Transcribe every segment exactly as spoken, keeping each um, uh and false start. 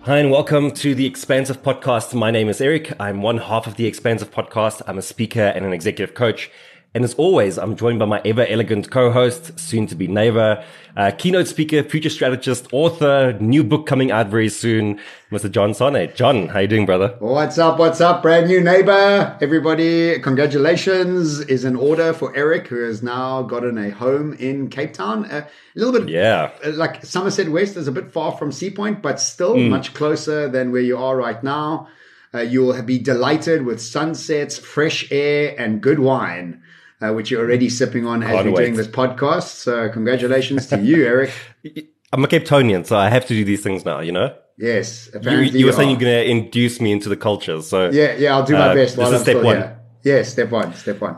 Hi, and welcome to the Expansive Podcast. My name is Eric. I'm one half of the Expansive Podcast. I'm a speaker and an executive coach. And as always, I'm joined by my ever elegant co-host, soon to be neighbor, uh, keynote speaker, future strategist, author, new book coming out very soon, Mister John Sonnet. John, how you doing, brother? What's up? What's up? Brand new neighbor. Everybody, congratulations is in order for Eric, who has now gotten a home in Cape Town. Uh, a little bit, yeah, like Somerset West is a bit far from Sea Point, but still mm. much closer than where you are right now. Uh, you'll be delighted with sunsets, fresh air, and good wine. Uh, which you're already sipping on as Can't we're wait. doing this podcast. So congratulations to you, Eric. I'm a Cape Townian, so I have to do these things now, you know? Yes. You, Apparently you were you saying are. you're going to induce me into the culture. So Yeah, yeah, I'll do my uh, best while this I'm is step still one. here. Yes, step one, step one.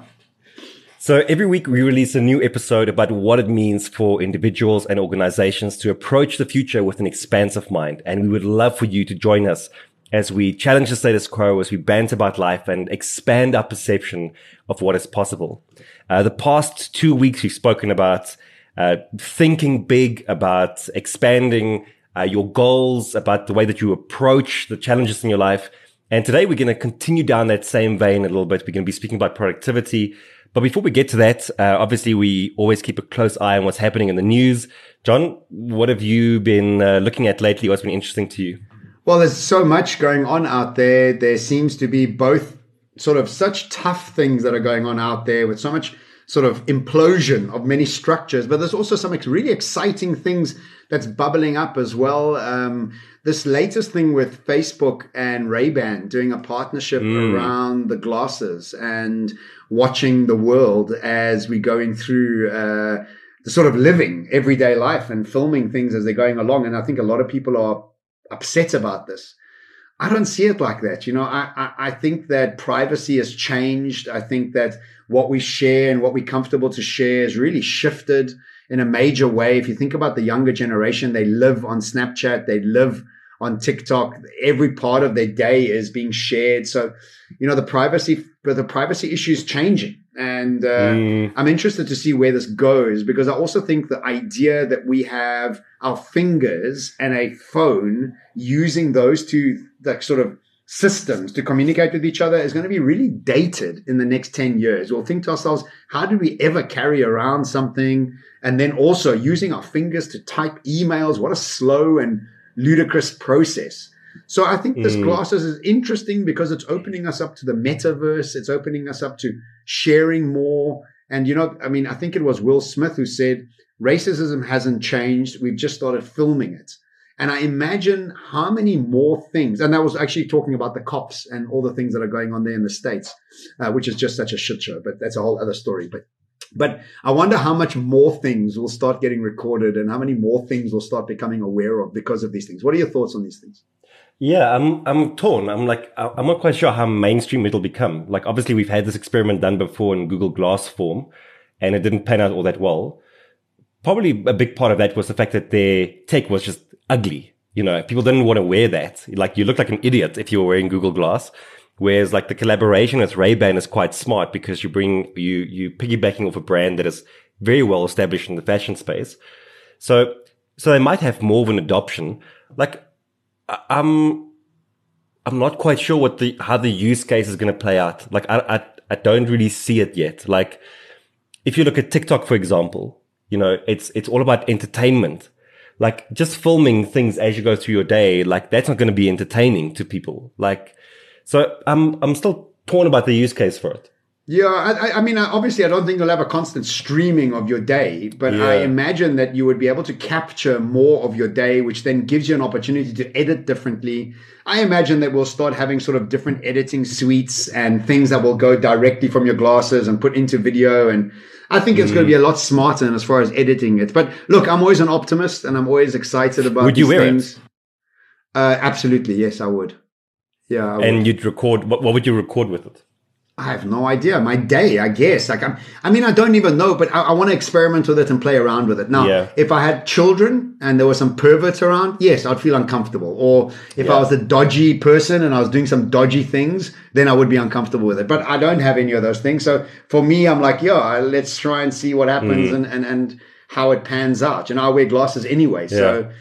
So every week we release a new episode about what it means for individuals and organizations to approach the future with an expansive mind. And we would love for you to join us as we challenge the status quo, as we banter about life and expand our perception of what is possible. Uh, the past two weeks we've spoken about uh, thinking big, about expanding uh, your goals, about the way that you approach the challenges in your life. And today we're going to continue down that same vein a little bit. We're going to be speaking about productivity. But before we get to that, uh, obviously we always keep a close eye on what's happening in the news. John, what have you been uh, looking at lately? What's been interesting to you? Well, there's so much going on out there. There seems to be both sort of such tough things that are going on out there with so much sort of implosion of many structures, but there's also some really exciting things that's bubbling up as well. Um, this latest thing with Facebook and Ray-Ban doing a partnership mm. around the glasses and watching the world as we're going through uh, the sort of living everyday life and filming things as they're going along. And I think a lot of people are upset about this. I don't see it like that. You know, I, I, I think that privacy has changed. I think that what we share and what we're comfortable to share has really shifted in a major way. If you think about the younger generation, they live on Snapchat, they live on TikTok. Every part of their day is being shared. So, you know, the privacy, the privacy issue is changing. And uh, mm. I'm interested to see where this goes, because I also think the idea that we have our fingers and a phone, using those two like sort of systems to communicate with each other, is going to be really dated in the next ten years. We'll think to ourselves, how did we ever carry around something? And then also using our fingers to type emails. What a slow and ludicrous process. So I think this mm. glasses is interesting because it's opening us up to the metaverse. It's opening us up to sharing more. And, you know, I mean, I think it was Will Smith who said, racism hasn't changed. We've just started filming it. And I imagine how many more things, and that was actually talking about the cops and all the things that are going on there in the States, uh, which is just such a shit show, but that's a whole other story. But But I wonder how much more things will start getting recorded and how many more things we'll start becoming aware of because of these things. What are your thoughts on these things? Yeah, I'm I'm torn. I'm like, I'm not quite sure how mainstream it'll become. Like, obviously, we've had this experiment done before in Google Glass form, and it didn't pan out all that well. Probably a big part of that was the fact that their tech was just ugly. You know, people didn't want to wear that. Like, you look like an idiot if you were wearing Google Glass. Whereas, like, the collaboration with Ray-Ban is quite smart because you bring you you piggybacking off a brand that is very well established in the fashion space. So so they might have more of an adoption. Like, I'm I'm not quite sure what the how the use case is going to play out. Like, I, I I don't really see it yet. Like, if you look at TikTok, for example, you know, it's it's all about entertainment. Like, just filming things as you go through your day, like, that's not going to be entertaining to people. Like, so I'm I'm still torn about the use case for it. Yeah, I, I mean, obviously, I don't think you'll have a constant streaming of your day, but Yeah. I imagine that you would be able to capture more of your day, which then gives you an opportunity to edit differently. I imagine that we'll start having sort of different editing suites and things that will go directly from your glasses and put into video. And I think it's mm. going to be a lot smarter as far as editing it. But look, I'm always an optimist and I'm always excited about Would these you wear things. it? Uh, absolutely. Yes, I would. Yeah. I would. And you'd record, what, what would you record with it? I have no idea. My day, I guess. Like I'm, I mean, I don't even know, but I, I want to experiment with it and play around with it. Now, Yeah. if I had children and there were some perverts around, yes, I'd feel uncomfortable. Or if Yeah. I was a dodgy person and I was doing some dodgy things, then I would be uncomfortable with it. But I don't have any of those things. So for me, I'm like, yeah, let's try and see what happens Mm. and, and, and how it pans out. You know, I wear glasses anyway. So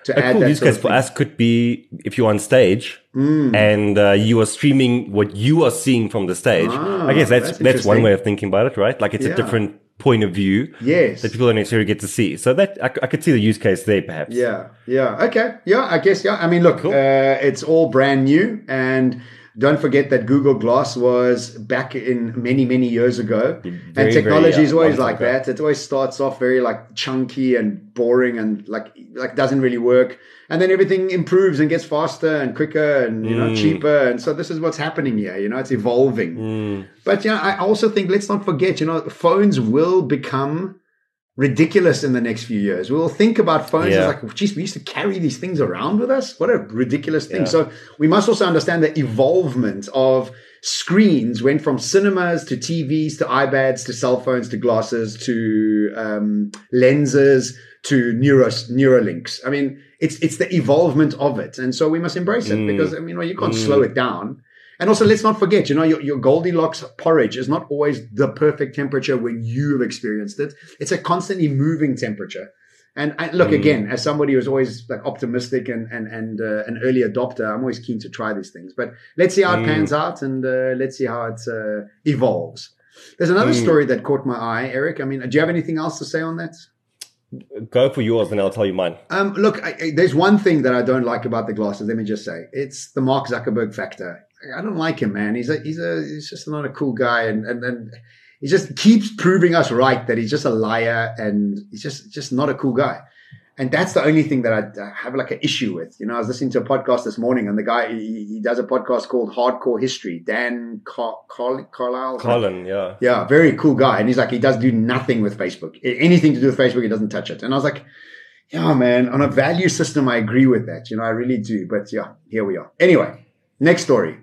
to a add cool that use sort case of for thing. us could be if you're on stage Mm. and uh, you are streaming what you are seeing from the stage. Ah, I guess that's that's that's one interesting. way of thinking about it, right? Like it's Yeah. a different point of view Yes. that people don't necessarily get to see. So that I, I could see the use case there, perhaps. Yeah, yeah, okay, yeah. I guess yeah. I mean, look, Cool. uh, it's all brand new, and don't forget that Google Glass was back in many, many years ago. Very, and technology very, is uh, always long time like ago. that. It always starts off very like chunky and boring and like like doesn't really work, and then everything improves and gets faster and quicker and you know Mm. cheaper. And so this is what's happening here. You know, it's evolving. Mm. But you know, I also think let's not forget. You know, phones will become ridiculous in the next few years. We'll think about phones Yeah. as like, geez, we used to carry these things around with us. What a ridiculous thing. Yeah. So we must also understand the evolvement of screens went from cinemas to T Vs to iPads to cell phones to glasses to um, lenses to neuro Neuralinks. I mean, it's it's the evolvement of it, and so we must embrace it Mm. because I mean, you, know, you can't Mm. slow it down. And also, let's not forget, you know, your, your Goldilocks porridge is not always the perfect temperature when you've experienced it. It's a constantly moving temperature. And I, look, Mm. again, as somebody who's always like optimistic and and and uh, an early adopter, I'm always keen to try these things. But let's see how it Mm. pans out, and uh, let's see how it uh, evolves. There's another Mm. story that caught my eye, Eric. I mean, do you have anything else to say on that? Go for yours, and I'll tell you mine. Um, look, I, I, there's one thing that I don't like about the glasses. Let me just say, it's the Mark Zuckerberg factor. I don't like him, man. He's a, he's a, he's just not a cool guy, and and and he just keeps proving us right that he's just a liar, and he's just just not a cool guy. And that's the only thing that I, I have like an issue with. You know, I was listening to a podcast this morning, and the guy he, he does a podcast called Hardcore History. Dan Car- Car- Carlisle, Colin, yeah. yeah, very cool guy. And he's like, he does do nothing with Facebook. Anything to do with Facebook, he doesn't touch it. And I was like, yeah, man, on a value system, I agree with that. You know, I really do. But yeah, here we are. Anyway, next story.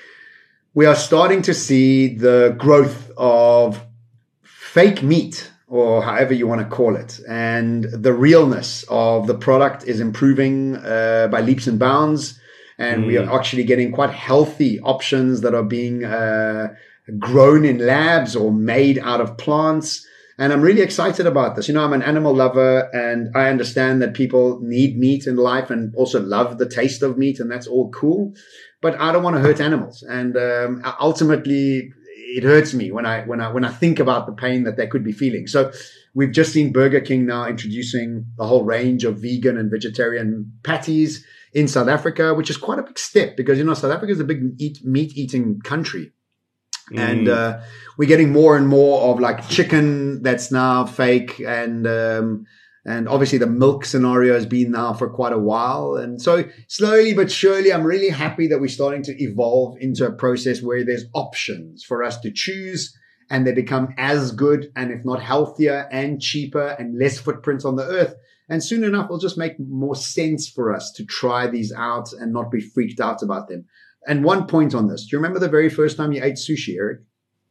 We are starting to see the growth of fake meat, or however you want to call it. And the realness of the product is improving uh, by leaps and bounds. And mm. we are actually getting quite healthy options that are being uh, grown in labs or made out of plants. And I'm really excited about this. You know, I'm an animal lover, and I understand that people need meat in life and also love the taste of meat, and that's all cool. But I don't want to hurt animals. And um, ultimately, it hurts me when I when I when I think about the pain that they could be feeling. So we've just seen Burger King now introducing a whole range of vegan and vegetarian patties in South Africa, which is quite a big step because, you know, South Africa is a big eat, meat-eating country. Mm. And uh, we're getting more and more of like chicken that's now fake, and um, and obviously the milk scenario has been now for quite a while. And so slowly but surely, I'm really happy that we're starting to evolve into a process where there's options for us to choose, and they become as good and if not healthier and cheaper and less footprints on the earth. And soon enough, it'll just make more sense for us to try these out and not be freaked out about them. And one point on this. Do you remember the very first time you ate sushi, Eric?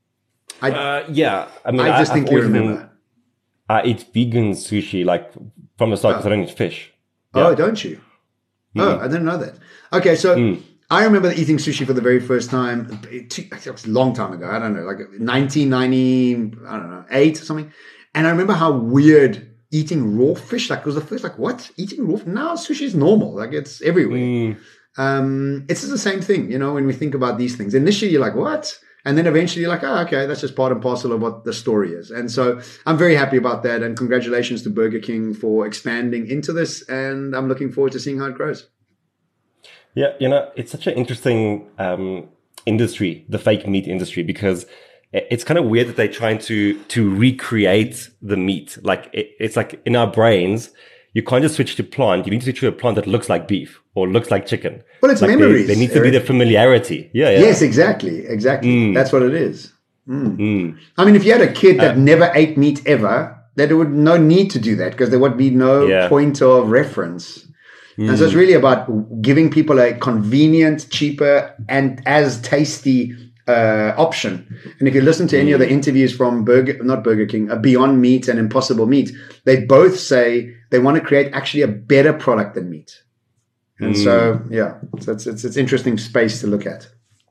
I, uh, yeah. I mean, I distinctly I, remember. Been, I eat vegan sushi like from the start because oh. I don't eat fish. Yeah. Oh, don't you? Mm. Oh, I didn't know that. Okay, so mm. I remember eating sushi for the very first time. It was a long time ago. I don't know, like nineteen ninety, I don't know, eight or something. And I remember how weird eating raw fish, like it was the first, like, what? Eating raw? Now sushi is normal. Like it's everywhere. Mm. Um, it's the same thing, you know, when we think about these things. Initially, you're like, what? And then eventually you're like, oh, okay, that's just part and parcel of what the story is. And so I'm very happy about that. And congratulations to Burger King for expanding into this. And I'm looking forward to seeing how it grows. Yeah, you know, it's such an interesting um, industry, the fake meat industry, because it's kind of weird that they're trying to to recreate the meat. Like it, it's like in our brains, you can't just switch to plant. You need to switch to a plant that looks like beef or looks like chicken. Well, it's like memories. There needs to Eric. be the familiarity. Yeah, yeah. Yes, exactly. Exactly. Mm. That's what it is. Mm. Mm. I mean, if you had a kid that uh, never ate meat ever, there would no need to do that because there would be no yeah. point of reference. Mm. And so it's really about giving people a convenient, cheaper, and as tasty uh, option. And if you listen to any mm. of the interviews from Burger, not Burger King, uh, Beyond Meat and Impossible Meat, they both say they want to create actually a better product than meat. And mm. so, yeah, so it's, it's, it's interesting space to look at.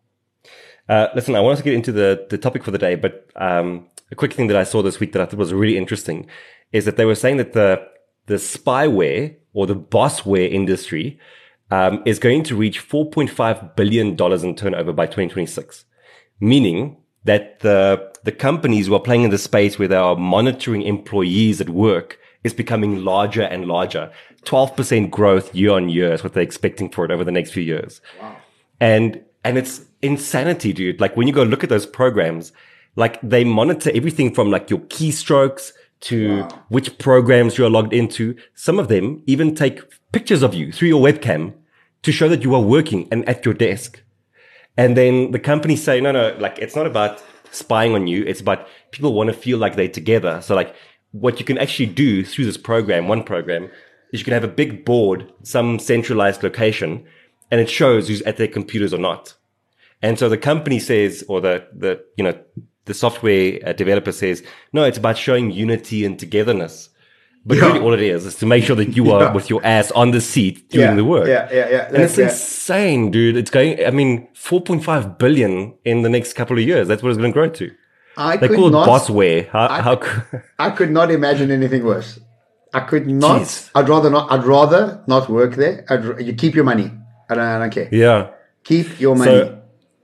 Uh, listen, I want to get into the, the topic for the day, but um, a quick thing that I saw this week that I thought was really interesting is that they were saying that the the spyware or the bossware industry, um, is going to reach four point five billion dollars in turnover by twenty twenty-six, meaning that the the companies who are playing in the space where they are monitoring employees at work is becoming larger and larger. twelve percent growth year on year is what they're expecting for it over the next few years. Wow. And, and it's insanity, dude. Like when you go look at those programs, like they monitor everything from like your keystrokes to wow. which programs you're logged into. Some of them even take pictures of you through your webcam to show that you are working and at your desk. And then the companies say, no, no, like it's not about spying on you. It's about people want to feel like they're together. So like what you can actually do through this program, one program, is you can have a big board, some centralized location, and it shows who's at their computers or not. And so the company says, or the, the, you know, the software developer says, no, it's about showing unity and togetherness. But yeah. really all it is is to make sure that you are yeah. with your ass on the seat doing yeah. the work. Yeah, yeah, yeah. And it's yeah. insane, dude. It's going, I mean, four point five billion in the next couple of years. That's what it's going to grow to. I they could call it not, bossware. How, I, how I could not imagine anything worse. I could not. Jeez. I'd rather not. I'd rather not work there. I'd, you keep your money. I don't, I don't care. Yeah. Keep your money. So,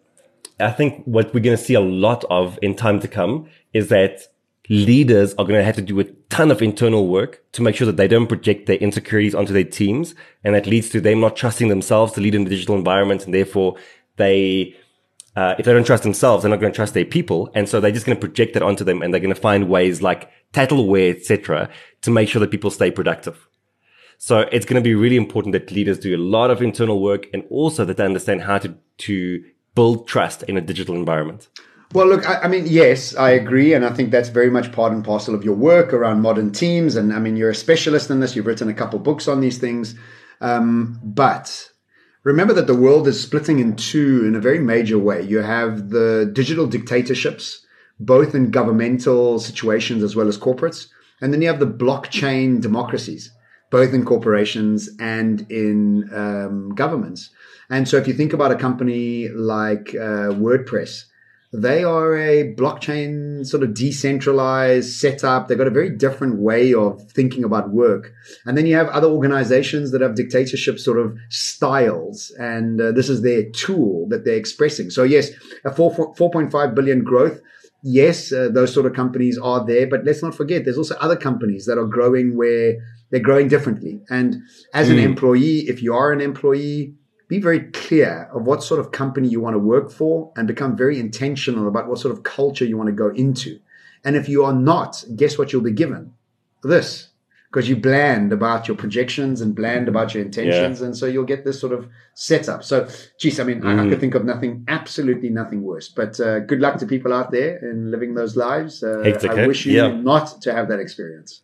I think what we're going to see a lot of in time to come is that leaders are going to have to do a ton of internal work to make sure that they don't project their insecurities onto their teams. And that leads to them not trusting themselves to lead in the digital environment. And therefore they, uh, if they don't trust themselves, they're not going to trust their people. And so they're just going to project that onto them, and they're going to find ways like tattleware, et cetera, to make sure that people stay productive. So it's going to be really important that leaders do a lot of internal work, and also that they understand how to, to build trust in a digital environment. Well, look, I, I mean, yes, I agree. And I think that's very much part and parcel of your work around modern teams. And I mean, you're a specialist in this. You've written a couple books on these things. Um, but remember that the world is splitting in two in a very major way. You have the digital dictatorships, both in governmental situations as well as corporates. And then you have the blockchain democracies, both in corporations and in um, governments. And so if you think about a company like uh, WordPress, they are a blockchain sort of decentralized setup. They've got a very different way of thinking about work. And then you have other organizations that have dictatorship sort of styles. And uh, this is their tool that they're expressing. So yes, a four, four point five billion growth. Yes, uh, those sort of companies are there. But let's not forget, there's also other companies that are growing where they're growing differently. And as mm. an employee, if you are an employee, be very clear of what sort of company you want to work for, and become very intentional about what sort of culture you want to go into. And if you are not, guess what you'll be given? This. Because you're bland about your projections and bland about your intentions. Yeah. And so you'll get this sort of setup. So, geez, I mean, mm. I, I could think of nothing, absolutely nothing worse. But uh, good luck to people out there in living those lives. Uh, I wish you yeah. not to have that experience.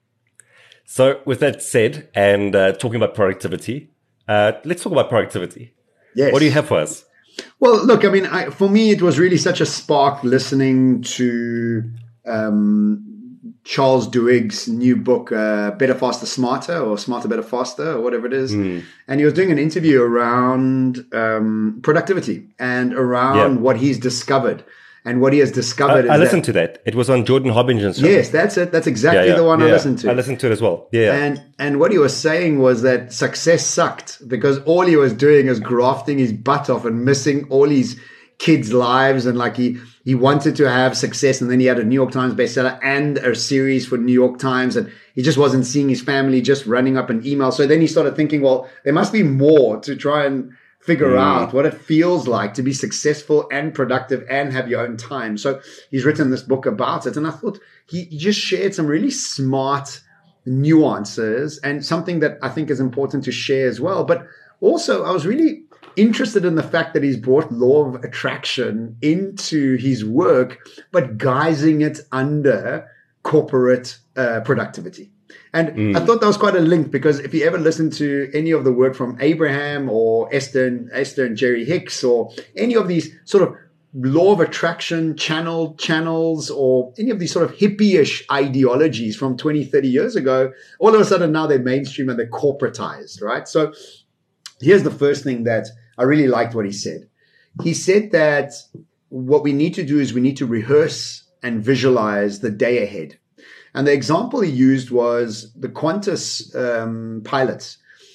So with that said, and uh, talking about productivity, Uh, let's talk about productivity. Yes. What do you have for us? Well, look, I mean, I, for me, it was really such a spark listening to um, Charles Duhigg's new book, uh, Better, Faster, Smarter, or Smarter, Better, Faster, or whatever it is. Mm. And he was doing an interview around um, productivity and around yep. what he's discovered. And what he has discovered I, is I listened that, to that. It was on Jordan Hobbinger's show. Yes, that's it. That's exactly yeah, yeah, the one yeah, I listened to. I listened to it as well. Yeah. And and what he was saying was that success sucked because all he was doing is grafting his butt off and missing all his kids' lives. And like he, he wanted to have success. And then he had a New York Times bestseller and a series for New York Times. And he just wasn't seeing his family, just running up an email. So then he started thinking, well, there must be more to try and figure mm. out what it feels like to be successful and productive and have your own time. So he's written this book about it. And I thought he, he just shared some really smart nuances and something that I think is important to share as well. But also I was really interested in the fact that he's brought law of attraction into his work, but guising it under corporate uh, productivity. And mm. I thought that was quite a link because if you ever listen to any of the work from Abraham or Esther and, Esther and Jerry Hicks or any of these sort of law of attraction channel channels or any of these sort of hippie-ish ideologies from twenty, thirty years ago, all of a sudden now they're mainstream and they're corporatized, right? So here's the first thing that I really liked what he said. He said that what we need to do is we need to rehearse and visualize the day ahead. And the example he used was the Qantas um, pilots.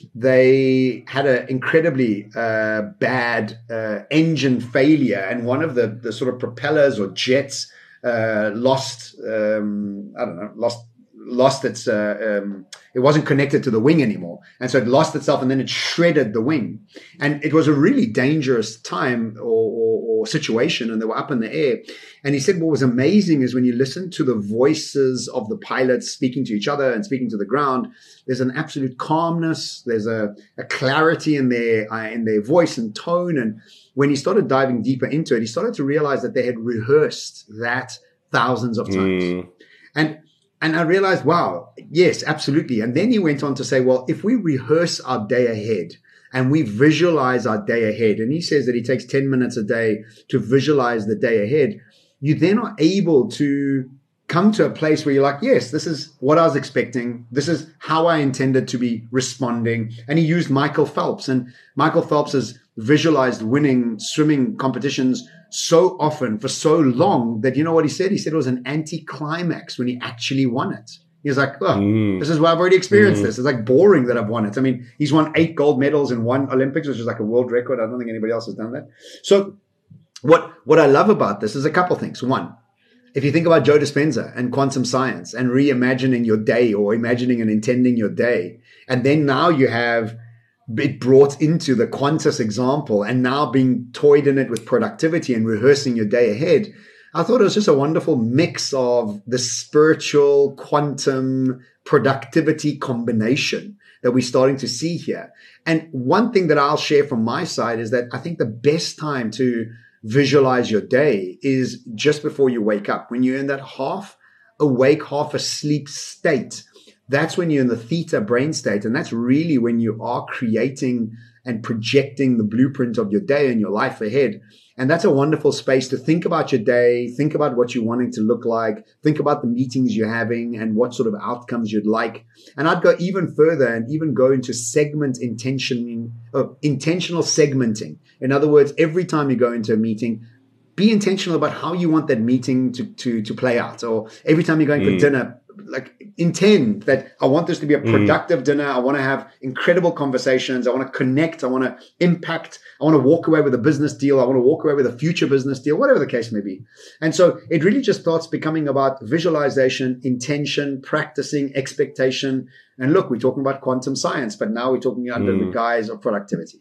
They had an incredibly uh, bad uh, engine failure, and one of the, the sort of propellers or jets uh, lost, um, I don't know, lost lost its, uh, um, it wasn't connected to the wing anymore. And so it lost itself, and then it shredded the wing. And it was a really dangerous time or, or, or situation, and they were up in the air. And he said what was amazing is when you listen to the voices of the pilots speaking to each other and speaking to the ground, there's an absolute calmness. There's a, a clarity in their, uh, in their voice and tone. And when he started diving deeper into it, he started to realize that they had rehearsed that thousands of times. Mm. And And I realized, wow, yes, absolutely. And then he went on to say, well, if we rehearse our day ahead and we visualize our day ahead, and he says that he takes ten minutes a day to visualize the day ahead, you then are able to come to a place where you're like, yes, this is what I was expecting. This is how I intended to be responding. And he used Michael Phelps, and Michael Phelps has visualized winning swimming competitions so often for so long that, you know what he said? He said it was an anticlimax when he actually won it. He was like, oh, mm. this is why I've already experienced mm. this. It's like boring that I've won it. I mean, he's won eight gold medals in one Olympics, which is like a world record. I don't think anybody else has done that. So what, what I love about this is a couple things. One, if you think about Joe Dispenza and quantum science and reimagining your day or imagining and intending your day, and then now you have it brought into the Qantas example and now being toyed in it with productivity and rehearsing your day ahead, I thought it was just a wonderful mix of the spiritual quantum productivity combination that we're starting to see here. And one thing that I'll share from my side is that I think the best time to visualize your day is just before you wake up, when you're in that half awake, half asleep state. That's when you're in the theta brain state. And that's really when you are creating and projecting the blueprint of your day and your life ahead. And that's a wonderful space to think about your day, think about what you're wanting to look like, think about the meetings you're having and what sort of outcomes you'd like. And I'd go even further and even go into segment intention, uh, intentional segmenting. In other words, every time you go into a meeting, be intentional about how you want that meeting to, to, to play out. Or every time you're going mm. for dinner, like intend that I want this to be a productive mm. dinner. I want to have incredible conversations. I want to connect. I want to impact. I want to walk away with a business deal. I want to walk away with a future business deal, whatever the case may be. And so it really just starts becoming about visualization, intention, practicing, expectation. And look, we're talking about quantum science, but now we're talking under mm. the guise of productivity.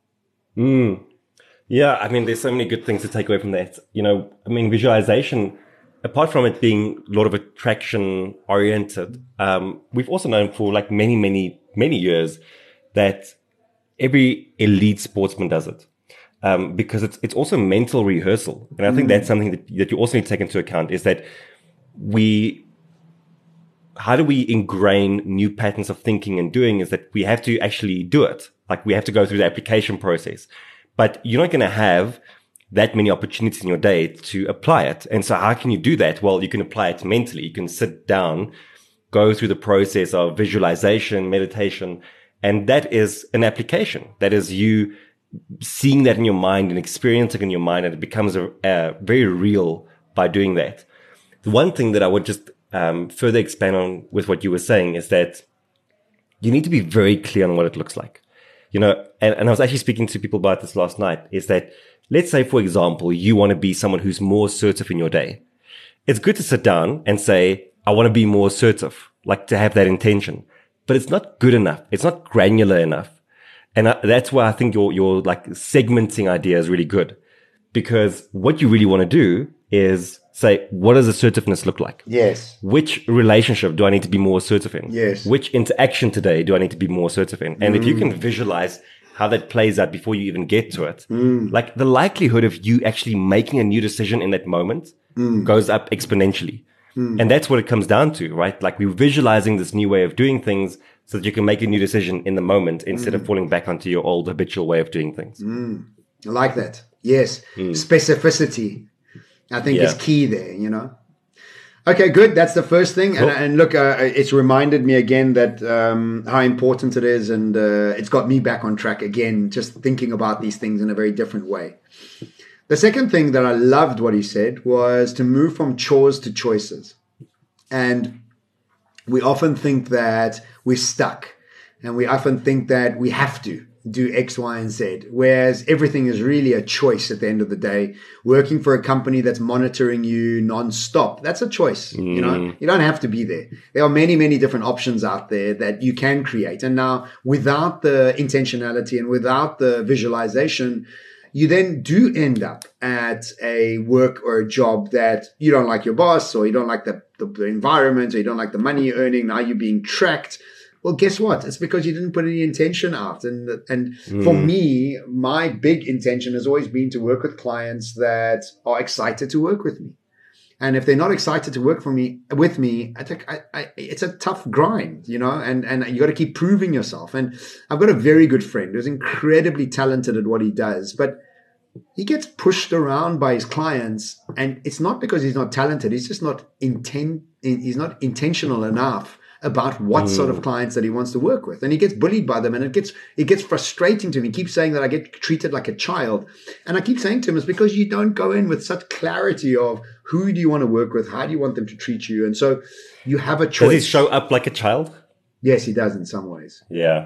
Mm. Yeah. I mean, there's so many good things to take away from that. You know, I mean, visualization, apart from it being a lot of attraction oriented, um, we've also known for like many, many, many years that every elite sportsman does it. Um, because it's, it's also mental rehearsal. And I think mm. that's something that, that you also need to take into account is that we, how do we ingrain new patterns of thinking and doing is that we have to actually do it. Like we have to go through the application process, but you're not going to have that many opportunities in your day to apply it. And so how can you do that? Well, you can apply it mentally. You can sit down, go through the process of visualization, meditation, and that is an application. That is you seeing that in your mind and experiencing it in your mind, and it becomes a, a very real by doing that. The one thing that I would just um, further expand on with what you were saying is that you need to be very clear on what it looks like. You know, and, and I was actually speaking to people about this last night, is that let's say, for example, you want to be someone who's more assertive in your day. It's good to sit down and say, I want to be more assertive, like to have that intention, but it's not good enough. It's not granular enough. And I, that's why I think your, your like segmenting idea is really good, because what you really want to do is say, what does assertiveness look like? Yes. Which relationship do I need to be more assertive in? Yes. Which interaction today do I need to be more assertive in? And mm. if you can visualize how that plays out before you even get to it, mm. like the likelihood of you actually making a new decision in that moment mm. goes up exponentially. Mm. And that's what it comes down to, right? Like we're visualizing this new way of doing things so that you can make a new decision in the moment instead mm. of falling back onto your old habitual way of doing things. Mm. I like that. Yes. Mm. Specificity, I think, yeah. is key there, you know? Okay, good. That's the first thing. Cool. And, and look, uh, it's reminded me again that um, how important it is. And uh, it's got me back on track again, just thinking about these things in a very different way. The second thing that I loved what he said was to move from chores to choices. And we often think that we're stuck, and we often think that we have to do X, Y, and Z, whereas everything is really a choice at the end of the day. Working for a company that's monitoring you nonstop, that's a choice. Mm. You know, you don't have to be there. There are many, many different options out there that you can create. And now without the intentionality and without the visualization, you then do end up at a work or a job that you don't like your boss, or you don't like the, the, the environment, or you don't like the money you're earning. Now you're being tracked. Well, guess what? It's because you didn't put any intention out. And, and mm. for me, my big intention has always been to work with clients that are excited to work with me. And if they're not excited to work for me, with me, I think I, I, it's a tough grind, you know, and, and you got to keep proving yourself. And I've got a very good friend who's incredibly talented at what he does, but he gets pushed around by his clients. And it's not because he's not talented. He's just not intent, he's not intentional enough about what mm. sort of clients that he wants to work with. And he gets bullied by them, and it gets it gets frustrating to him. He keeps saying that I get treated like a child. And I keep saying to him, it's because you don't go in with such clarity of who do you want to work with, how do you want them to treat you. And so you have a choice. Does he show up like a child? Yes, he does in some ways. Yeah.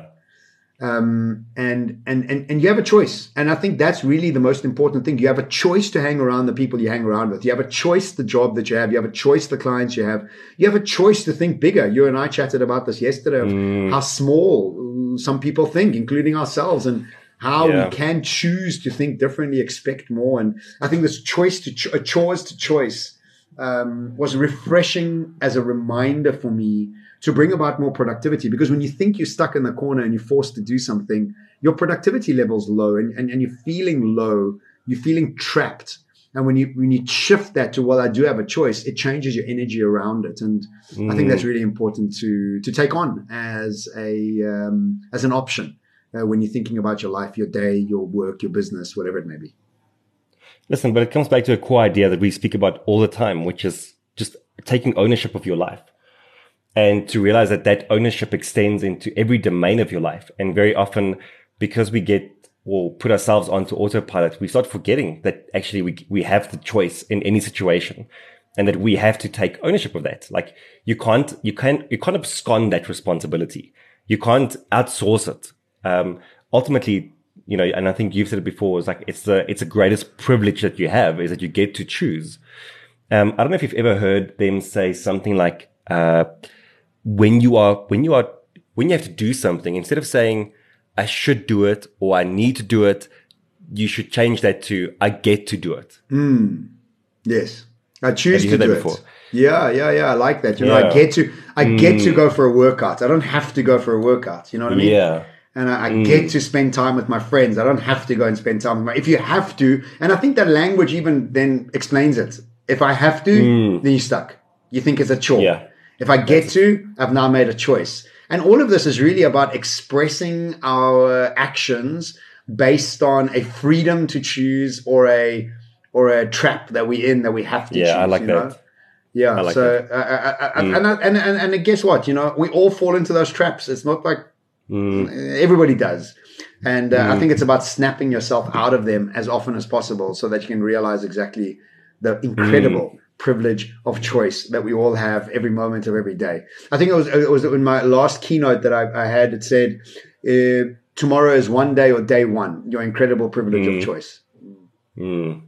Um, and, and, and, and you have a choice. And I think that's really the most important thing. You have a choice to hang around the people you hang around with. You have a choice, the job that you have. You have a choice, the clients you have. You have a choice to think bigger. You and I chatted about this yesterday of mm. how small some people think, including ourselves, and how yeah. we can choose to think differently, expect more. And I think this choice to cho- chores to choice, um, was refreshing as a reminder for me to bring about more productivity. Because when you think you're stuck in the corner and you're forced to do something, your productivity level's low, and, and, and you're feeling low, you're feeling trapped. And when you when you shift that to, well, I do have a choice, it changes your energy around it. And mm. I think that's really important to to take on as a um, as an option uh, when you're thinking about your life, your day, your work, your business, whatever it may be. Listen, but it comes back to a core idea that we speak about all the time, which is just taking ownership of your life. And to realize that that ownership extends into every domain of your life. And very often, because we get or put ourselves onto autopilot, we start forgetting that actually we we have the choice in any situation, and that we have to take ownership of that. Like you can't you can't you can't abscond that responsibility. You can't outsource it. Um, ultimately, you know, and I think you've said it before, it's like it's the it's the greatest privilege that you have is that you get to choose. Um, I don't know if you've ever heard them say something like, uh, when you are, when you are, when you have to do something, instead of saying, I should do it or I need to do it, you should change that to, I get to do it. Mm. Yes. I choose have you to heard do that before? it. Yeah, yeah, yeah. I like that. You yeah. know, I get to, I mm. get to go for a workout. I don't have to go for a workout. You know what I mean? Yeah. And I, I mm. get to spend time with my friends. I don't have to go and spend time with my, if you have to, and I think that language even then explains it. If I have to, mm. then you're stuck. You think it's a chore. Yeah. If I get to, I've now made a choice. And all of this is really about expressing our actions based on a freedom to choose or a or a trap that we're in that we have to yeah, choose. I like you that. know? Yeah. I like so, that. Uh, uh, uh, mm. and, and, and, and guess what? You know, we all fall into those traps. It's not like mm. everybody does. And uh, mm. I think it's about snapping yourself out of them as often as possible so that you can realize exactly the incredible mm. privilege of choice that we all have every moment of every day. I think it was it was in my last keynote that I, I had. It said, uh, "Tomorrow is one day or day one. Your incredible privilege mm. of choice." Mm.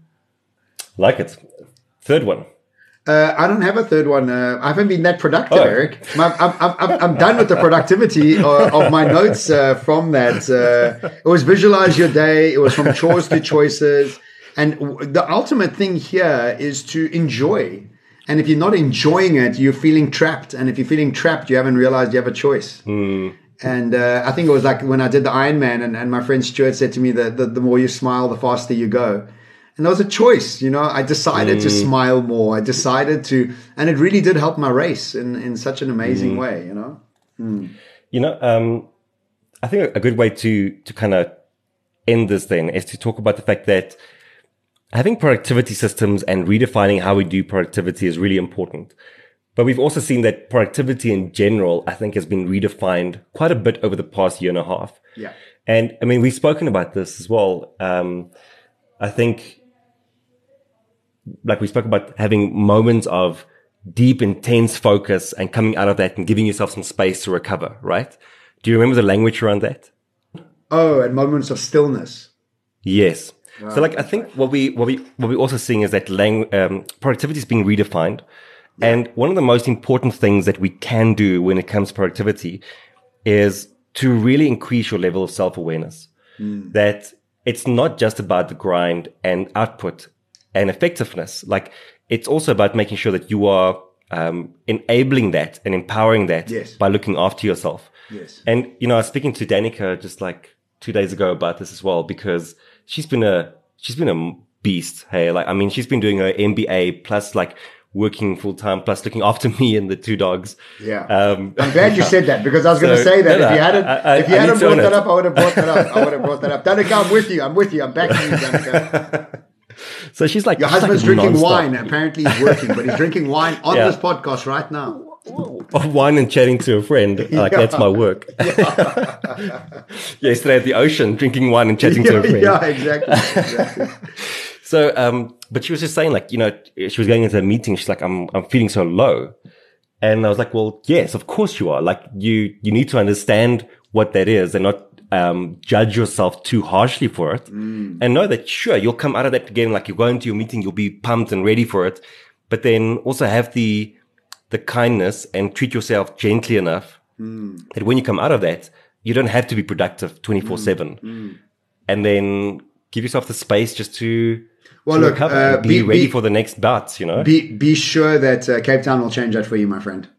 Like it. Third one. Uh, I don't have a third one. Uh, I haven't been that productive, oh. Eric. I'm, I'm, I'm, I'm done with the productivity of, of my notes uh, from that. Uh, it was visualize your day. It was from chores to choices. And the ultimate thing here is to enjoy. And if you're not enjoying it, you're feeling trapped. And if you're feeling trapped, you haven't realized you have a choice. Mm. And uh, I think it was like when I did the Ironman, and, and my friend Stuart said to me that the, the more you smile, the faster you go. And there was a choice, you know, I decided mm. to smile more. I decided to, and it really did help my race in, in such an amazing mm. way, you know. Mm. You know, um, I think a good way to, to kind of end this then is to talk about the fact that having productivity systems and redefining how we do productivity is really important. But we've also seen that productivity in general, I think, has been redefined quite a bit over the past year and a half. Yeah. And I mean, we've spoken about this as well. Um, I think, like we spoke about having moments of deep, intense focus and coming out of that and giving yourself some space to recover, right? Do you remember the language around that? Oh, and moments of stillness. Yes. Wow. So like, I think what we, what we, what we're also seeing is that lang- um, productivity is being redefined. Yeah. And one of the most important things that we can do when it comes to productivity is to really increase your level of self-awareness. Mm. That it's not just about the grind and output and effectiveness. Like, it's also about making sure that you are um, enabling that and empowering that yes. by looking after yourself. Yes. And, you know, I was speaking to Danica just like two days ago about this as well, because she's been a, she's been a beast. Hey, like, I mean, she's been doing her M B A plus like working full time plus looking after me and the two dogs. Yeah. Um, I'm glad you said that, because I was so, going to say that no, if you hadn't, I, I, if you I hadn't brought that it. up, I would have brought that up. I would have brought that up. Danica, I'm with you. I'm with you. I'm backing you, Danica. So she's like, your she's husband's like drinking non-stop. wine. Apparently he's working, but he's drinking wine on yeah. this podcast right now. Wine and chatting to a friend. Like, yeah. That's my work. Yeah. Yesterday at the ocean, drinking wine and chatting yeah, to a friend. Yeah, exactly. exactly. So, um, but she was just saying, like, you know, she was going into a meeting. She's like, I'm, I'm feeling so low. And I was like, well, yes, of course you are. Like, you, you need to understand what that is and not, um, judge yourself too harshly for it. Mm. And know that, sure, you'll come out of that again. Like, you go into your meeting, you'll be pumped and ready for it. But then also have the, the kindness and treat yourself gently enough mm. that when you come out of that, you don't have to be productive twenty-four seven. Mm. Mm. And then give yourself the space just to, well, to look, recover uh, and be, be ready be, for the next bouts, you know? Be be sure that uh, Cape Town will change that for you, my friend.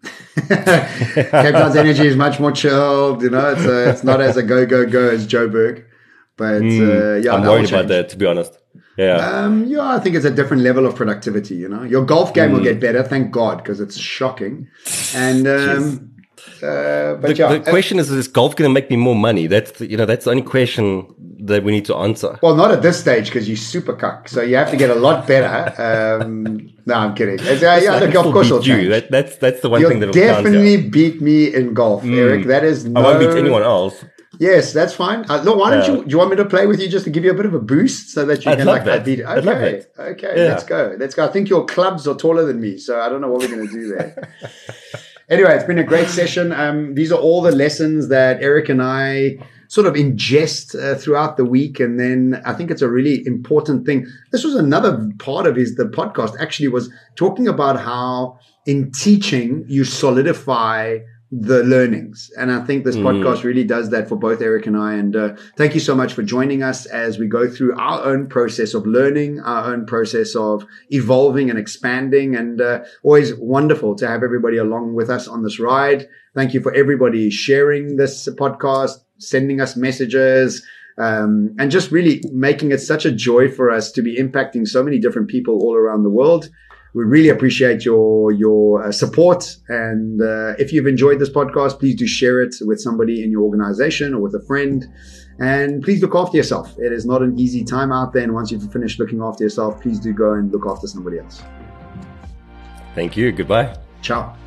Cape Town's energy is much more chilled, you know, it's uh, it's not as a go, go, go as Joburg. But mm. uh, yeah, I'm worried about that, to be honest. Yeah. Um, yeah, I think it's a different level of productivity, you know. Your golf game mm. will get better, thank God, because it's shocking. And um, uh, but the, yeah, the question uh, is: is golf going to make me more money? That's the, you know, that's the only question that we need to answer. Well, not at this stage, because you're super cuck, so you have to get a lot better. Um, no, I'm kidding. It's, uh, yeah, look, of course, it'll change. That, that's that's the one You'll thing that'll definitely count, yeah. beat me in golf, mm. Eric. That is no. I won't beat anyone else. Yes, that's fine. Uh, look, why don't yeah. you? Do you want me to play with you just to give you a bit of a boost so that you I'd can love like that. beat? Okay, I'd love that. okay, yeah. let's go. Let's go. I think your clubs are taller than me, so I don't know what we're going to do there. Anyway, it's been a great session. Um, these are all the lessons that Eric and I sort of ingest uh, throughout the week, and then I think it's a really important thing. This was another part of his the podcast. Actually, was talking about how in teaching you solidify the learnings. And I think this mm. podcast really does that for both Eric and I. And uh, thank you so much for joining us as we go through our own process of learning, our own process of evolving and expanding. And uh, always wonderful to have everybody along with us on this ride. Thank you for everybody sharing this podcast, sending us messages, um, and just really making it such a joy for us to be impacting so many different people all around the world. We really appreciate your your uh, support. And uh, if you've enjoyed this podcast, please do share it with somebody in your organization or with a friend. And please look after yourself. It is not an easy time out there. And once you've finished looking after yourself, please do go and look after somebody else. Thank you. Goodbye. Ciao.